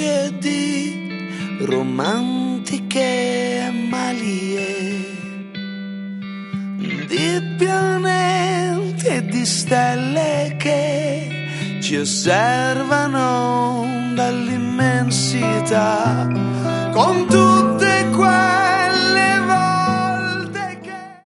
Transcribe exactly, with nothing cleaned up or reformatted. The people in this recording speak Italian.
storie di romantiche malie, di pianeti e di stelle che ci osservano dall'immensità.